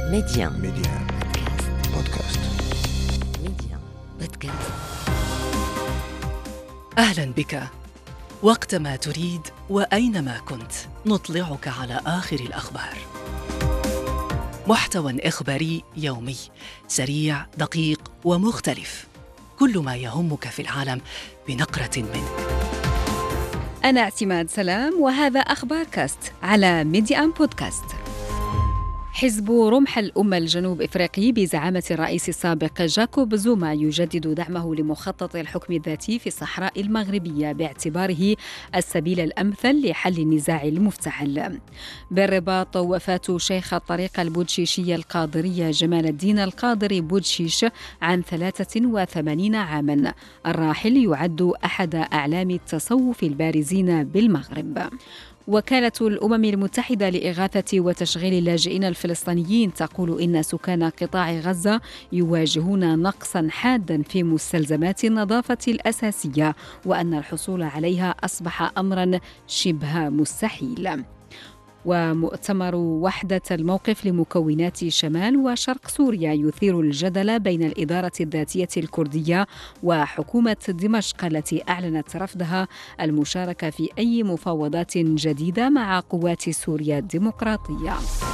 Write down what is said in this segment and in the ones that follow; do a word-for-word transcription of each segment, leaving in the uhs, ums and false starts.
ميديان ميديان بودكاست. ميديان بودكاست. أهلا بك. وقتما تريد وأينما كنت نطلعك على آخر الأخبار. محتوى إخباري يومي سريع دقيق ومختلف، كل ما يهمك في العالم بنقرة منه. أنا اعتماد سلام وهذا أخبار كاست على ميديان بودكاست. حزب رمح الأمة الجنوب إفريقي بزعامة الرئيس السابق جاكوب زوما يجدد دعمه لمخطط الحكم الذاتي في الصحراء المغربية باعتباره السبيل الأمثل لحل النزاع المفتعل. بالرباط، وفاة شيخ الطريقة البودشيشية القادرية جمال الدين القادري بودشيش عن ثلاثة وثمانين عاماً. الراحل يعد أحد أعلام التصوف البارزين بالمغرب. وكالة الأمم المتحدة لإغاثة وتشغيل اللاجئين الفلسطينيين تقول إن سكان قطاع غزة يواجهون نقصاً حاداً في مستلزمات النظافة الأساسية، وأن الحصول عليها أصبح أمراً شبه مستحيل. ومؤتمر وحدة الموقف لمكونات شمال وشرق سوريا يثير الجدل بين الإدارة الذاتية الكردية وحكومة دمشق التي أعلنت رفضها المشاركة في أي مفاوضات جديدة مع قوات سوريا الديمقراطية.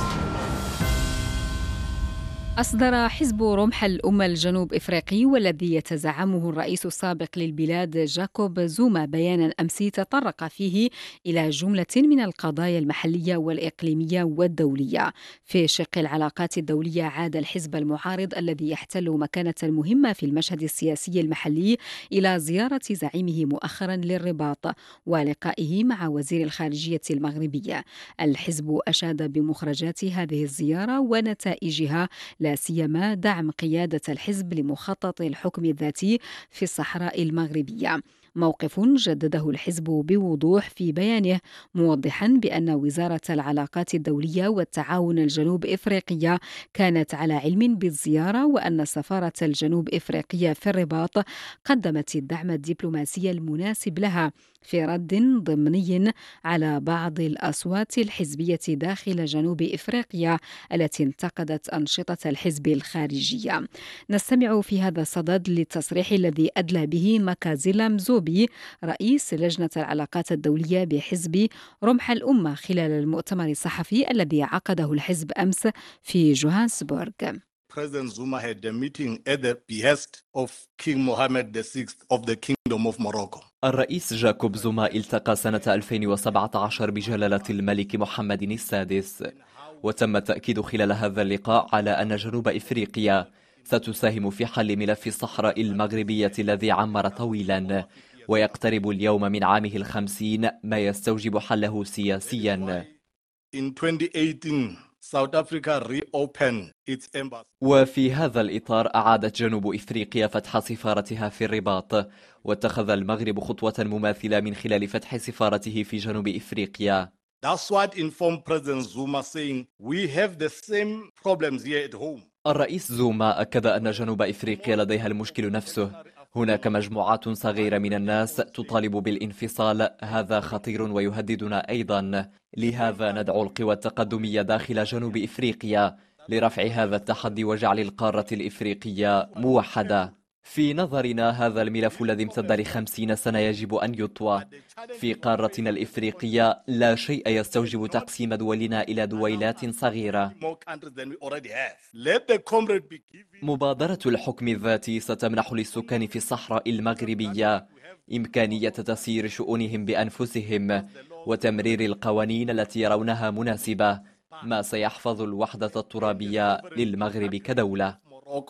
أصدر حزب رمح الأمة الجنوب إفريقي والذي يتزعمه الرئيس السابق للبلاد جاكوب زوما بياناً أمس تطرق فيه إلى جملة من القضايا المحلية والإقليمية والدولية. في شق العلاقات الدولية، عاد الحزب المعارض الذي يحتل مكانة مهمة في المشهد السياسي المحلي إلى زيارة زعيمه مؤخراً للرباط ولقائه مع وزير الخارجية المغربية. الحزب أشاد بمخرجات هذه الزيارة ونتائجها، لا سيما دعم قيادة الحزب لمخطط الحكم الذاتي في الصحراء المغربية، موقف جدده الحزب بوضوح في بيانه، موضحا بأن وزارة العلاقات الدولية والتعاون الجنوب إفريقية كانت على علم بالزيارة، وأن سفارة الجنوب إفريقية في الرباط قدمت الدعم الدبلوماسي المناسب لها في رد ضمني على بعض الأصوات الحزبية داخل جنوب إفريقيا التي انتقدت أنشطة الحزب الخارجية. نستمع في هذا الصدد للتصريح الذي أدلى به مكازيلا مزوبي رئيس لجنة العلاقات الدولية بحزب رمح الأمة خلال المؤتمر الصحفي الذي عقده الحزب أمس في جوهانسبورغ. President Zuma had a meeting at the behest of King Mohammed the sixth of the Kingdom of Morocco. الرئيس جاكوب زوما التقى سنة ألفين وسبعة عشر بجلالة الملك محمد السادس، وتم التأكيد خلال هذا اللقاء على أن جنوب إفريقيا ستساهم في حل ملف الصحراء المغربية الذي عمر طويلا ويقترب اليوم من عامه الخمسين، ما يستوجب حله سياسيا. In twenty eighteen, South Africa reopened its embassy. وفي هذا الإطار أعادت جنوب إفريقيا فتح سفارتها في الرباط، واتخذ المغرب خطوة مماثلة من خلال فتح سفارته في جنوب إفريقيا. That's what informed President Zuma, saying we have the same problems here at home. الرئيس زوما أكد أن جنوب إفريقيا لديها المشكل نفسه. هناك مجموعات صغيرة من الناس تطالب بالانفصال، هذا خطير ويهددنا أيضا. لهذا ندعو القوى التقدمية داخل جنوب إفريقيا لرفع هذا التحدي وجعل القارة الإفريقية موحدة. في نظرنا هذا الملف الذي امتد لخمسين سنة يجب أن يطوى. في قارتنا الإفريقية لا شيء يستوجب تقسيم دولنا إلى دويلات صغيرة. مبادرة الحكم الذاتي ستمنح للسكان في الصحراء المغربية إمكانية تسيير شؤونهم بأنفسهم وتمرير القوانين التي يرونها مناسبة، ما سيحفظ الوحدة الترابية للمغرب كدولة.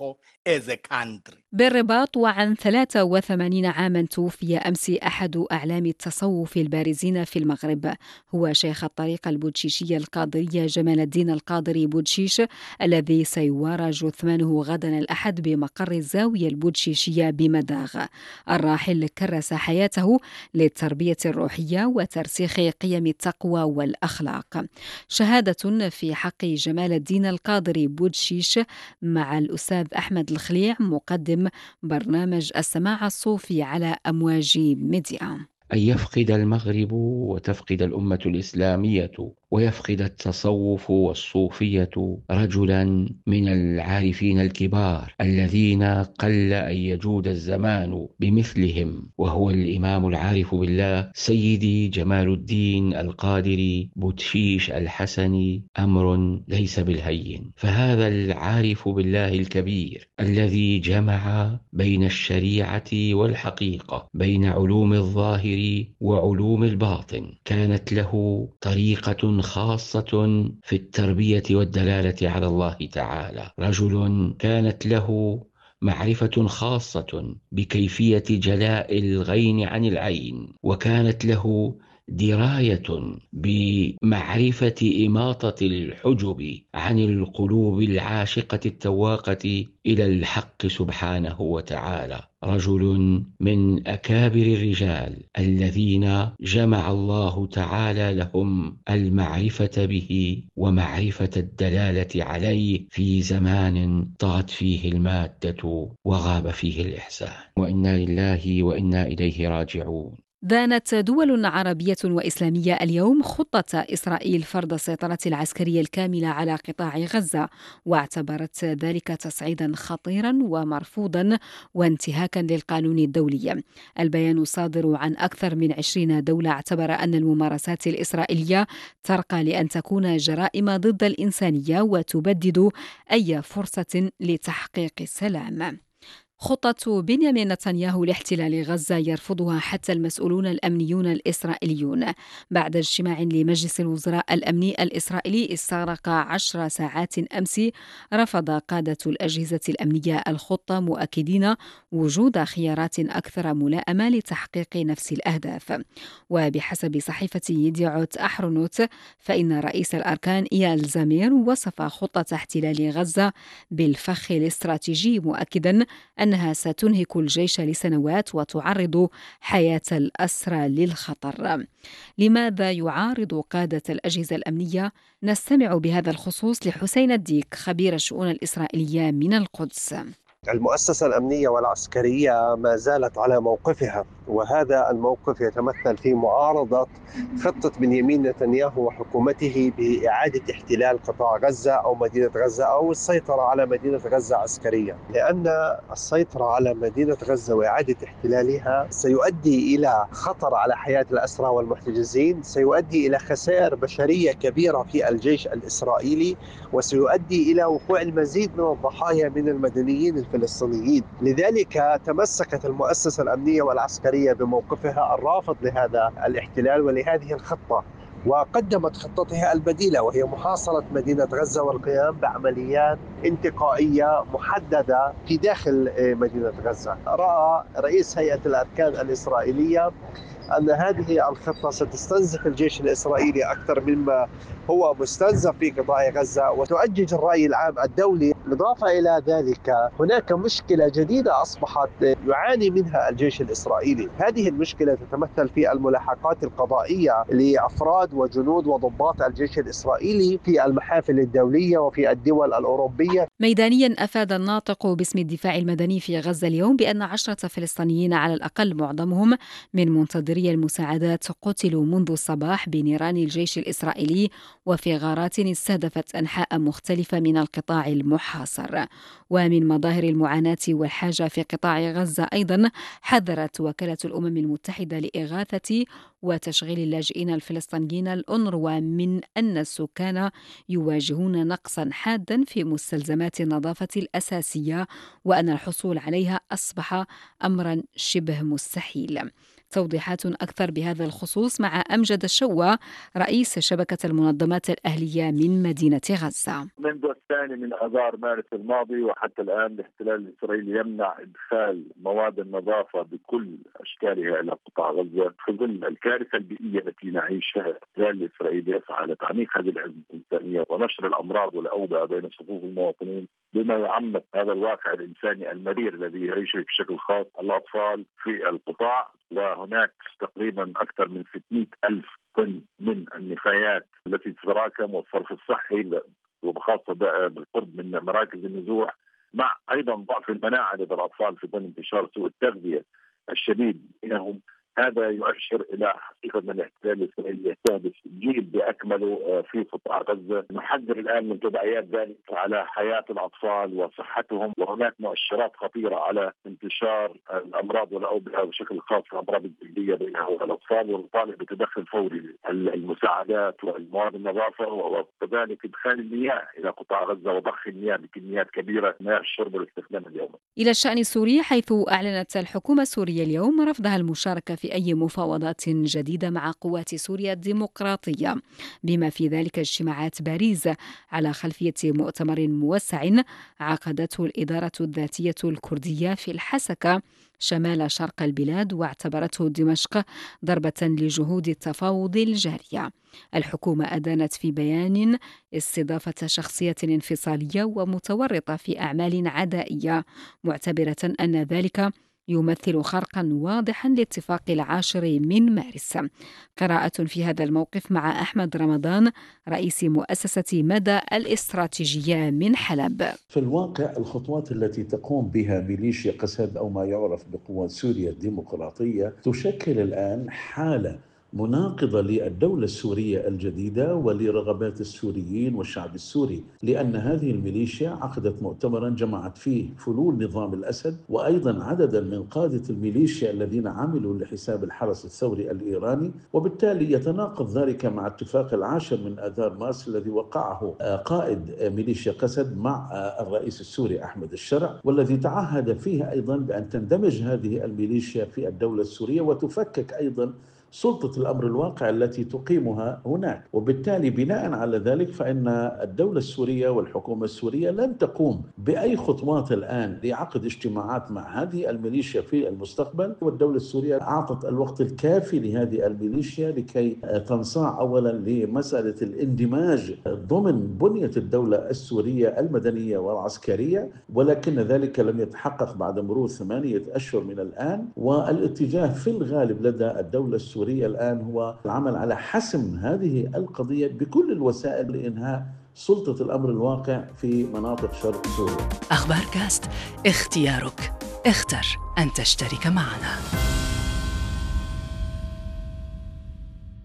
بالرباط، وعن ثلاثة وثمانين عاما توفي أمس أحد أعلام التصوف البارزين في المغرب، هو شيخ الطريقة البودشيشية القادرية جمال الدين القادري بودشيش، الذي سيوارى جثمانه غدا الأحد بمقر الزاوية البودشيشية بمداغ. الراحل كرس حياته للتربية الروحية وترسيخ قيم التقوى والأخلاق. شهادة في حق جمال الدين القادري بودشيش مع الأستاذ أحمد الخليع، مقدم برنامج السماع الصوفي على أمواج ميديا. أن يفقد المغرب وتفقد الأمة الإسلامية ويفقد التصوف والصوفية رجلا من العارفين الكبار الذين قل أن يجود الزمان بمثلهم، وهو الإمام العارف بالله سيدي جمال الدين القادري بوتشيش الحسني، أمر ليس بالهين. فهذا العارف بالله الكبير الذي جمع بين الشريعة والحقيقة، بين علوم الظاهر وعلوم الباطن، كانت له طريقة خاصة في التربية والدلالة على الله تعالى. رجل كانت له معرفة خاصة بكيفية جلاء الغين عن العين، وكانت له دراية بمعرفة إماطة الحجب عن القلوب العاشقة التواقة إلى الحق سبحانه وتعالى. رجل من أكابر الرجال الذين جمع الله تعالى لهم المعرفة به ومعرفة الدلالة عليه في زمان طغت فيه المادة وغاب فيه الإحسان، وإنا لله وإنا إليه راجعون. دانت دول عربية وإسلامية اليوم خطة إسرائيل فرض السيطرة العسكرية الكاملة على قطاع غزة، واعتبرت ذلك تصعيدا خطيرا ومرفوضا وانتهاكا للقانون الدولي. البيان الصادر عن أكثر من عشرين دولة اعتبر أن الممارسات الإسرائيلية ترقى لأن تكون جرائم ضد الإنسانية وتبدد أي فرصة لتحقيق السلام. خطة بنيامين نتنياهو لاحتلال غزة يرفضها حتى المسؤولون الأمنيون الإسرائيليون. بعد اجتماع لمجلس الوزراء الأمني الإسرائيلي استغرق عشر ساعات أمس، رفض قادة الأجهزة الأمنية الخطة، مؤكدين وجود خيارات أكثر ملائمة لتحقيق نفس الأهداف. وبحسب صحيفة يديعوت أحرونوت، فإن رئيس الأركان إيال زامير وصف خطة احتلال غزة بالفخ الاستراتيجي، مؤكدا أنها ستنهك الجيش لسنوات وتعرض حياة الأسرى للخطر. لماذا يعارض قادة الأجهزة الأمنية؟ نستمع بهذا الخصوص لحسين الديك، خبير الشؤون الإسرائيلية من القدس. المؤسسة الأمنية والعسكرية ما زالت على موقفها، وهذا الموقف يتمثل في معارضة خطة بنيامين نتنياهو وحكومته بإعادة احتلال قطاع غزة أو مدينة غزة أو السيطرة على مدينة غزة عسكريا، لأن السيطرة على مدينة غزة وإعادة احتلالها سيؤدي إلى خطر على حياة الأسرى والمحتجزين، سيؤدي إلى خسائر بشرية كبيرة في الجيش الإسرائيلي، وسيؤدي إلى وقوع المزيد من الضحايا من المدنيين الفلسطينيين. لذلك تمسكت المؤسسة الأمنية والعسكرية بموقفها الرافض لهذا الاحتلال ولهذه الخطة، وقدمت خطتها البديلة وهي محاصرة مدينة غزة والقيام بعمليات انتقائية محددة في داخل مدينة غزة. رأى رئيس هيئة الأركان الإسرائيلية أن هذه الخطة ستستنزف الجيش الإسرائيلي أكثر مما هو مستنزف في قطاع غزة وتؤجج الرأي العام الدولي. بالإضافة إلى ذلك هناك مشكلة جديدة أصبحت يعاني منها الجيش الإسرائيلي. هذه المشكلة تتمثل في الملاحقات القضائية لأفراد وجنود وضباط الجيش الإسرائيلي في المحافل الدولية وفي الدول الأوروبية. ميدانيا أفاد الناطق باسم الدفاع المدني في غزة اليوم بأن عشرة فلسطينيين على الأقل، معظمهم من منتظري المساعدات، قتلوا منذ الصباح بنيران الجيش الإسرائيلي وفي غارات استهدفت أنحاء مختلفة من القطاع المحاصر. ومن مظاهر المعاناة والحاجة في قطاع غزة أيضا حذرت وكالة الأمم المتحدة لإغاثة وتشغيل اللاجئين الفلسطينيين الأونروا من أن السكان يواجهون نقصا حادا في مستلزمات النظافة الأساسية، وأن الحصول عليها أصبح أمرا شبه مستحيل. توضيحات أكثر بهذا الخصوص مع أمجد الشوى، رئيس شبكة المنظمات الأهلية من مدينة غزة. منذ الثاني من آذار مارس الماضي وحتى الآن الاحتلال الإسرائيلي يمنع إدخال مواد النظافة بكل أشكالها إلى قطاع غزة في ظل الكارثة البيئية التي نعيشها. الاحتلال الإسرائيلي يسعى لتعميق هذه الأزمة الإنسانية ونشر الأمراض والأوبئة بين صفوف المواطنين، بما يعمق هذا الواقع الإنساني المرير الذي يعيشه بشكل خاص الأطفال في القطاع. وهناك تقريبا أكثر من ستمائة ألف طن من النفايات التي تتراكم، والصرف الصحي وبخاصة بالقرب من مراكز النزوح، مع أيضا ضعف المناعة لدى الأطفال في ظل انتشار سوء التغذية الشديد بينهم. هذا يؤشر إلى حقيقة أن الاحتلال الإسرائيلي يستهدف جيل بأكمله في قطاع غزة. نحذر الآن من تداعيات ذلك على حياة الأطفال وصحتهم، وهناك مؤشرات خطيرة على انتشار الأمراض والأوبئة بشكل خاص الأمراض الجلدية بين هؤلاء الأطفال، ونطالب بتدخل فوري المساعدات والمواد النظافة، وكذلك إدخال المياه إلى قطاع غزة وضخ المياه بكميات كبيرة مياه الشرب والاستخدام اليومي. إلى الشأن السوري، حيث أعلنت الحكومة السورية اليوم رفضها المشاركة في أي مفاوضات جديدة مع قوات سوريا الديمقراطية، بما في ذلك اجتماعات باريس على خلفية مؤتمر موسع عقدته الإدارة الذاتية الكردية في الحسكة شمال شرق البلاد، واعتبرته دمشق ضربة لجهود التفاوض الجارية. الحكومة أدانت في بيان استضافة شخصية انفصالية ومتورطة في أعمال عدائية، معتبرة أن ذلك يمثل خرقا واضحا لاتفاق العاشر من مارس. قراءة في هذا الموقف مع أحمد رمضان رئيس مؤسسة مدى الاستراتيجية من حلب. في الواقع الخطوات التي تقوم بها ميليشيا قسد أو ما يعرف بقوات سوريا الديمقراطية تشكل الآن حالة مناقضة للدولة السورية الجديدة ولرغبات السوريين والشعب السوري، لأن هذه الميليشيا عقدت مؤتمرا جمعت فيه فلول نظام الأسد وأيضا عددا من قادة الميليشيا الذين عملوا لحساب الحرس الثوري الإيراني، وبالتالي يتناقض ذلك مع اتفاق العاشر من آذار مارس الذي وقعه قائد ميليشيا قسد مع الرئيس السوري أحمد الشرع، والذي تعهد فيه أيضا بأن تندمج هذه الميليشيا في الدولة السورية وتفكك أيضا سلطة الأمر الواقع التي تقيمها هناك. وبالتالي بناء على ذلك فإن الدولة السورية والحكومة السورية لن تقوم بأي خطوات الآن لعقد اجتماعات مع هذه الميليشيا في المستقبل، والدولة السورية أعطت الوقت الكافي لهذه الميليشيا لكي تنصاع أولا لمسألة الاندماج ضمن بنية الدولة السورية المدنية والعسكرية، ولكن ذلك لم يتحقق بعد مرور ثمانية أشهر من الآن. والاتجاه في الغالب لدى الدولة السورية الآن هو العمل على حسم هذه القضية بكل الوسائل لإنهاء سلطة الأمر الواقع في مناطق شرق سوريا. أخبار كاست، اختيارك، اختر أن تشترك معنا.